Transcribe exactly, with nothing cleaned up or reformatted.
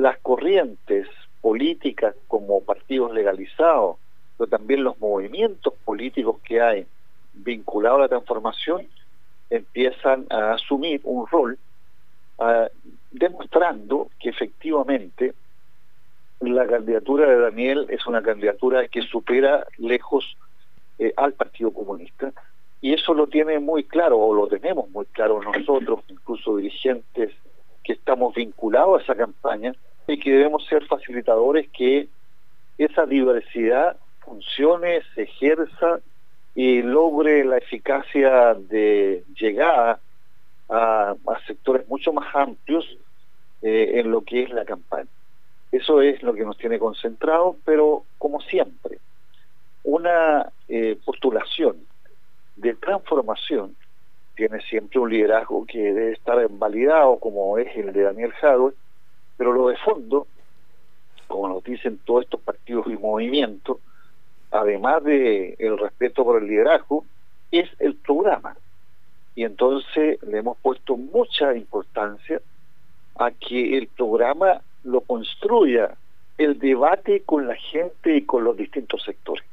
las corrientes políticas como partidos legalizados, pero también los movimientos políticos que hay vinculados a la transformación, empiezan a asumir un rol uh, demostrando que efectivamente la candidatura de Daniel es una candidatura que supera lejos eh, al Partido Comunista, y eso lo tiene muy claro, o lo tenemos muy claro nosotros, incluso dirigentes que estamos vinculados a esa campaña, y que debemos ser facilitadores que esa diversidad funcione, se ejerza y logre la eficacia de llegada a, a sectores mucho más amplios eh, en lo que es la campaña. Eso es lo que nos tiene concentrados, pero como siempre, una eh, postulación de transformación tiene siempre un liderazgo que debe estar validado, como es el de Daniel Jadwe, pero lo de fondo, como nos dicen todos estos partidos y movimientos, además de el respeto por el liderazgo, es el programa. Y entonces le hemos puesto mucha importancia a que el programa lo construya el debate con la gente y con los distintos sectores.